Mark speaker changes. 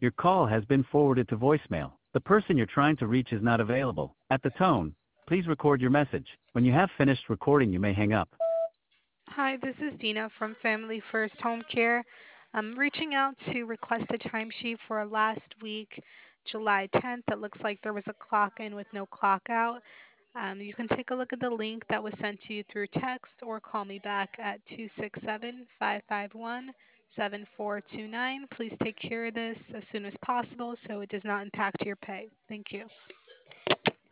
Speaker 1: Your call has been forwarded to voicemail. The person you're trying to reach is not available. At the tone, please record your message. When you have finished recording, you may hang up.
Speaker 2: Hi, this is Dina from Family First Home Care. I'm reaching out to request a timesheet for last week, July 10th. It looks like there was a clock in with no clock out. You can take a look at the link that was sent to you through text or call me back at 267-551-7429. Please take care of this as soon as possible so it does not impact your pay. Thank you.